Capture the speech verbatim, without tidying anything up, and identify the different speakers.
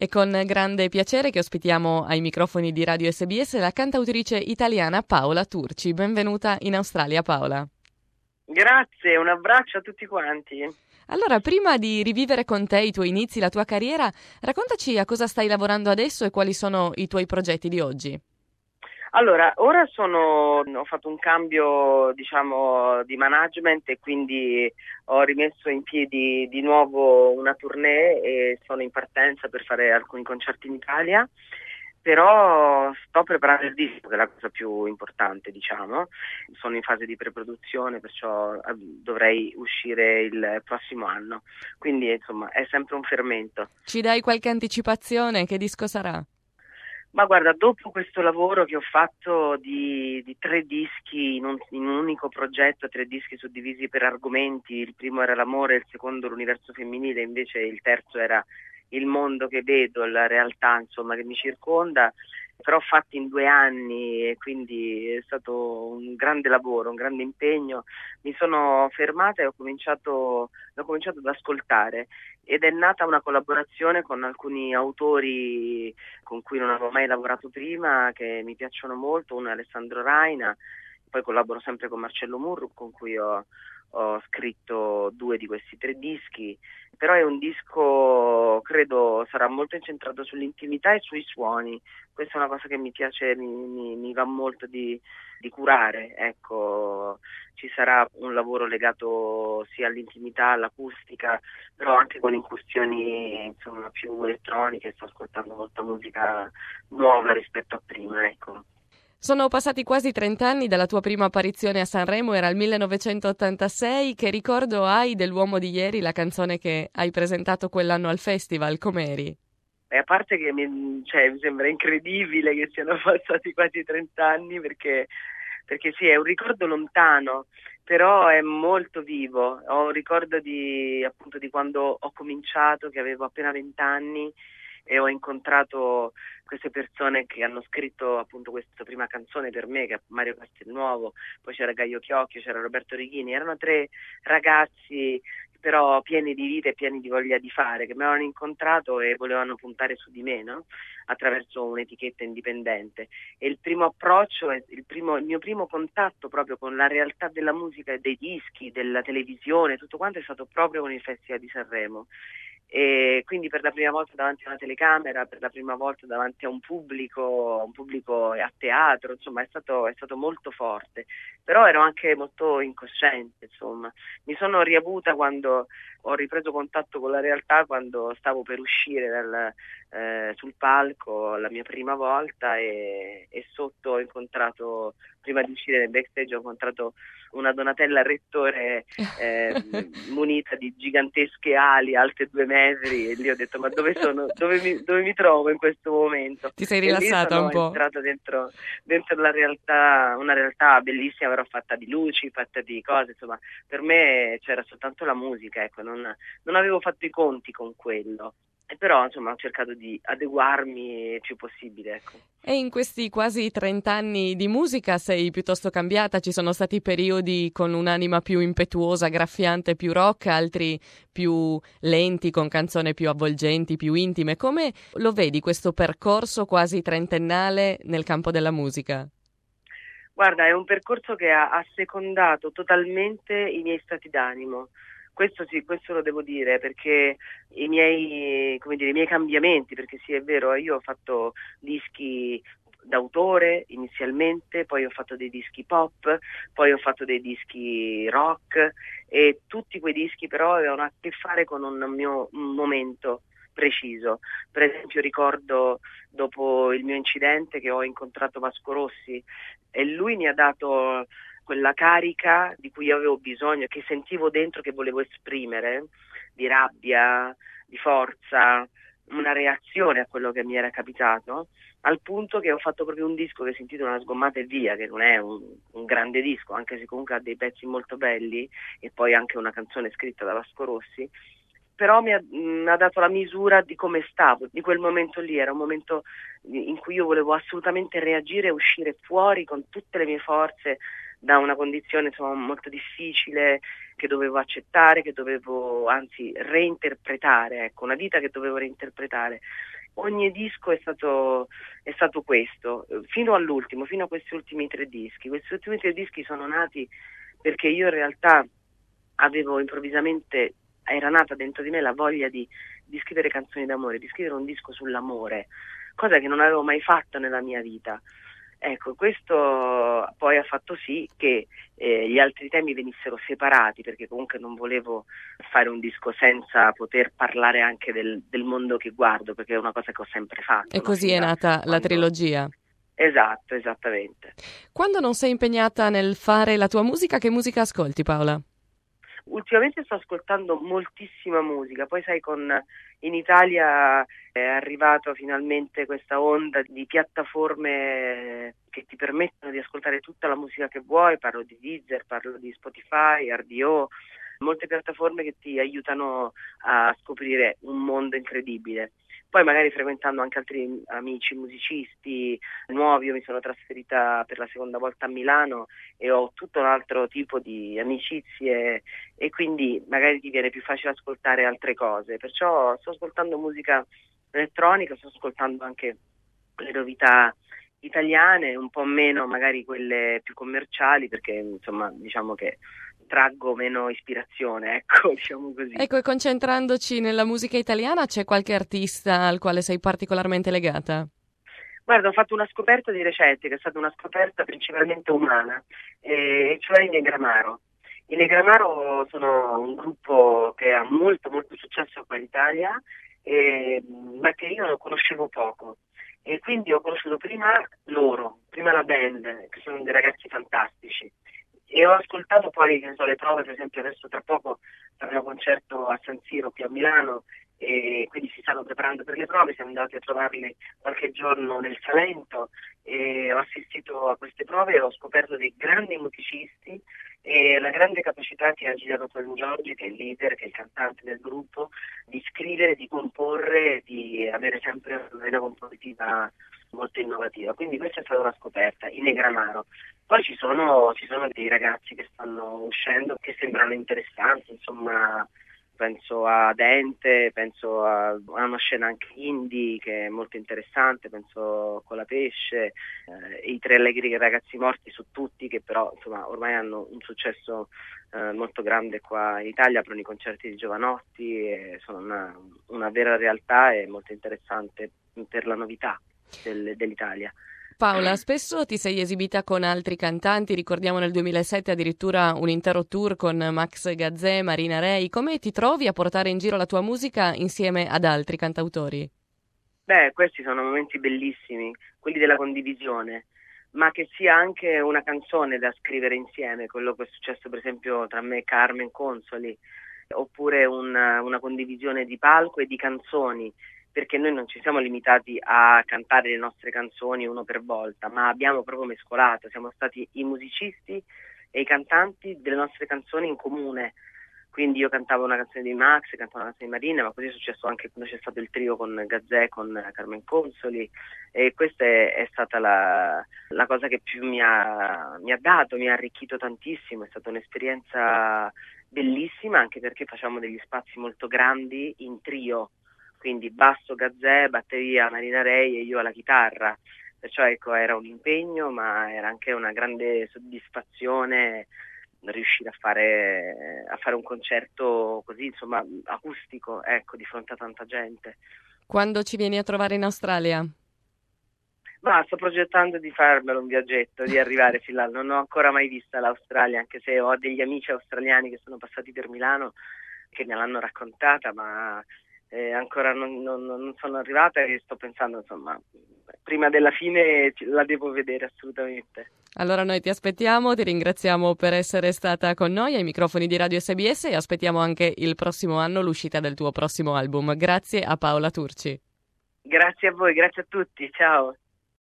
Speaker 1: È con grande piacere che ospitiamo ai microfoni di Radio S B S la cantautrice italiana Paola Turci. Benvenuta in Australia, Paola.
Speaker 2: Grazie, un abbraccio a tutti quanti.
Speaker 1: Allora, prima di rivivere con te i tuoi inizi, la tua carriera, raccontaci a cosa stai lavorando adesso e quali sono i tuoi progetti di oggi.
Speaker 2: Allora, ora sono, ho fatto un cambio, diciamo, di management e quindi ho rimesso in piedi di nuovo una tournée e sono in partenza per fare alcuni concerti in Italia, però sto preparando il disco, che è la cosa più importante, diciamo. Sono in fase di preproduzione, perciò dovrei uscire il prossimo anno, quindi insomma è sempre un fermento.
Speaker 1: Ci dai qualche anticipazione? Che disco sarà?
Speaker 2: Ma guarda, dopo questo lavoro che ho fatto di, di tre dischi in un, in un unico progetto, tre dischi suddivisi per argomenti, il primo era l'amore, il secondo l'universo femminile, invece il terzo era il mondo che vedo, la realtà insomma che mi circonda, però fatti in due anni e quindi è stato un grande lavoro, un grande impegno. Mi sono fermata e ho cominciato, ho cominciato ad ascoltare ed è nata una collaborazione con alcuni autori con cui non avevo mai lavorato prima, che mi piacciono molto. Uno è Alessandro Raina, poi collaboro sempre con Marcello Murru, con cui ho, ho scritto due di questi tre dischi, però è un disco, credo, sarà molto incentrato sull'intimità e sui suoni. Questa è una cosa che mi piace, mi, mi, mi va molto di, di curare, ecco. Ci sarà un lavoro legato sia all'intimità, all'acustica, però anche con incursioni insomma più elettroniche. Sto ascoltando molta musica nuova rispetto a prima, ecco.
Speaker 1: Sono passati quasi trent'anni dalla tua prima apparizione a Sanremo, era il millenovecentottantasei. Che ricordo hai dell'Uomo di ieri, la canzone che hai presentato quell'anno al festival? Com'eri?
Speaker 2: E a parte che mi, cioè, mi sembra incredibile che siano passati quasi trent'anni, perché, perché sì, è un ricordo lontano, però è molto vivo. Ho un ricordo di, appunto, di quando ho cominciato, che avevo appena vent'anni, e ho incontrato queste persone che hanno scritto appunto questa prima canzone per me, che è Mario Castelnuovo, poi c'era Gaio Chiocchio, c'era Roberto Righini. Erano tre ragazzi però pieni di vita e pieni di voglia di fare, che mi avevano incontrato e volevano puntare su di me, no? Attraverso un'etichetta indipendente. E il primo approccio, il, primo, il mio primo contatto proprio con la realtà della musica e dei dischi, della televisione, tutto quanto è stato proprio con il Festival di Sanremo. E quindi per la prima volta davanti a una telecamera, per la prima volta davanti a un pubblico, un pubblico a teatro, insomma è stato, è stato molto forte, però ero anche molto incosciente, insomma. Mi sono riavuta quando ho ripreso contatto con la realtà, quando stavo per uscire dal, eh, sul palco la mia prima volta e, e sotto ho incontrato, prima di uscire nel backstage, ho incontrato una Donatella Rettore eh, munita di gigantesche ali alte due metri, e lì ho detto: ma dove sono, dove mi, dove mi trovo in questo momento?
Speaker 1: Ti sei
Speaker 2: E lì
Speaker 1: rilassata
Speaker 2: sono
Speaker 1: un po'?
Speaker 2: entrata dentro, dentro la realtà, una realtà bellissima, però fatta di luci, fatta di cose, insomma per me c'era soltanto la musica, ecco, non, non avevo fatto i conti con quello. E però insomma ho cercato di adeguarmi il più possibile, ecco.
Speaker 1: E in questi quasi trent'anni di musica sei piuttosto cambiata, ci sono stati periodi con un'anima più impetuosa, graffiante, più rock, altri più lenti, con canzoni più avvolgenti, più intime. Come lo vedi questo percorso quasi trentennale nel campo della musica?
Speaker 2: Guarda, è un percorso che ha assecondato totalmente i miei stati d'animo. Questo sì, questo lo devo dire, perché i miei, come dire, i miei cambiamenti, perché sì, è vero, io ho fatto dischi d'autore inizialmente, poi ho fatto dei dischi pop, poi ho fatto dei dischi rock, e tutti quei dischi però avevano a che fare con un mio un momento preciso. Per esempio ricordo, dopo il mio incidente, che ho incontrato Vasco Rossi e lui mi ha dato quella carica di cui io avevo bisogno, che sentivo dentro, che volevo esprimere, di rabbia, di forza, una reazione a quello che mi era capitato, al punto che ho fatto proprio un disco che si intitola Una sgommata e via, che non è un, un grande disco, anche se comunque ha dei pezzi molto belli, e poi anche una canzone scritta da Vasco Rossi, però mi ha, mi ha dato la misura di come stavo, di quel momento lì. Era un momento in cui io volevo assolutamente reagire e uscire fuori con tutte le mie forze da una condizione insomma molto difficile, che dovevo accettare, che dovevo anzi reinterpretare, ecco, una vita che dovevo reinterpretare. ogni disco è stato, è stato questo, fino all'ultimo, fino a questi ultimi tre dischi. Questi ultimi tre dischi sono nati perché io in realtà avevo improvvisamente, era nata dentro di me la voglia di, di scrivere canzoni d'amore, di scrivere un disco sull'amore, cosa che non avevo mai fatto nella mia vita. Ecco, questo poi ha fatto sì che eh, gli altri temi venissero separati, perché comunque non volevo fare un disco senza poter parlare anche del, del mondo che guardo, perché è una cosa che ho sempre fatto.
Speaker 1: E
Speaker 2: no?
Speaker 1: così
Speaker 2: Fin
Speaker 1: è
Speaker 2: da
Speaker 1: nata la
Speaker 2: quando...
Speaker 1: trilogia.
Speaker 2: Esatto, esattamente.
Speaker 1: Quando non sei impegnata nel fare la tua musica, che musica ascolti, Paola?
Speaker 2: Ultimamente sto ascoltando moltissima musica, poi sai, con in Italia è arrivato finalmente questa onda di piattaforme che ti permettono di ascoltare tutta la musica che vuoi, parlo di Deezer, parlo di Spotify, R D O, molte piattaforme che ti aiutano a scoprire un mondo incredibile. Poi magari frequentando anche altri amici musicisti nuovi, io mi sono trasferita per la seconda volta a Milano e ho tutto un altro tipo di amicizie e quindi magari ti viene più facile ascoltare altre cose. Perciò sto ascoltando musica elettronica, sto ascoltando anche le novità italiane, un po' meno magari quelle più commerciali, perché insomma diciamo che traggo meno ispirazione, ecco, diciamo così.
Speaker 1: Ecco, e concentrandoci nella musica italiana, c'è qualche artista al quale sei particolarmente legata?
Speaker 2: Guarda, ho fatto una scoperta di recente, che è stata una scoperta principalmente umana, e cioè i Negramaro. I Negramaro sono un gruppo che ha molto molto successo qua in Italia, eh, ma che io non conoscevo poco. E quindi ho conosciuto prima loro, prima la band, che sono dei ragazzi fantastici. E ho ascoltato poi, che ne so, le prove, per esempio adesso tra poco faremo un concerto a San Siro qui a Milano, e quindi si stanno preparando per le prove, siamo andati a trovarli qualche giorno nel Salento e ho assistito a queste prove e ho scoperto dei grandi musicisti e la grande capacità che ha Giuliano Giorgi, che è il leader, che è il cantante del gruppo, di scrivere, di comporre, di avere sempre una vena compositiva molto innovativa. Quindi questa è stata una scoperta, in Negramaro. Poi ci sono, ci sono dei ragazzi che stanno uscendo che sembrano interessanti, insomma, penso a Dente, penso a, a una scena anche indie che è molto interessante, penso a Colapesce, eh, i Tre Allegri Ragazzi Morti su tutti, che però insomma ormai hanno un successo eh, molto grande qua in Italia, aprono i concerti di Giovanotti e sono una, una vera realtà e molto interessante per la novità del, dell'Italia.
Speaker 1: Paola, spesso ti sei esibita con altri cantanti, ricordiamo nel duemilasette addirittura un intero tour con Max Gazzè, Marina Rei. Come ti trovi a portare in giro la tua musica insieme ad altri cantautori?
Speaker 2: Beh, questi sono momenti bellissimi, quelli della condivisione, ma che sia anche una canzone da scrivere insieme, quello che è successo per esempio tra me e Carmen Consoli, oppure una, una condivisione di palco e di canzoni, perché noi non ci siamo limitati a cantare le nostre canzoni uno per volta, ma abbiamo proprio mescolato, siamo stati i musicisti e i cantanti delle nostre canzoni in comune. Quindi io cantavo una canzone di Max, cantavo una canzone di Marina, ma così è successo anche quando c'è stato il trio con Gazzè, con Carmen Consoli, e questa è, è stata la, la cosa che più mi ha, mi ha dato, mi ha arricchito tantissimo, è stata un'esperienza bellissima, anche perché facciamo degli spazi molto grandi in trio, quindi basso Gazzè, batteria Marina Rei e io alla chitarra, perciò ecco era un impegno ma era anche una grande soddisfazione riuscire a fare, a fare un concerto così insomma acustico, ecco, di fronte a tanta gente.
Speaker 1: Quando ci vieni a trovare in Australia?
Speaker 2: Ma sto progettando di farmelo un viaggetto, di arrivare fin là, non ho ancora mai vista l'Australia, anche se ho degli amici australiani che sono passati per Milano che me l'hanno raccontata, ma Eh, ancora non, non, non sono arrivata e sto pensando, insomma, prima della fine la devo vedere assolutamente.
Speaker 1: Allora noi ti aspettiamo, ti ringraziamo per essere stata con noi ai microfoni di Radio S B S e aspettiamo anche il prossimo anno l'uscita del tuo prossimo album. Grazie a Paola Turci.
Speaker 2: Grazie a voi, grazie a tutti, ciao.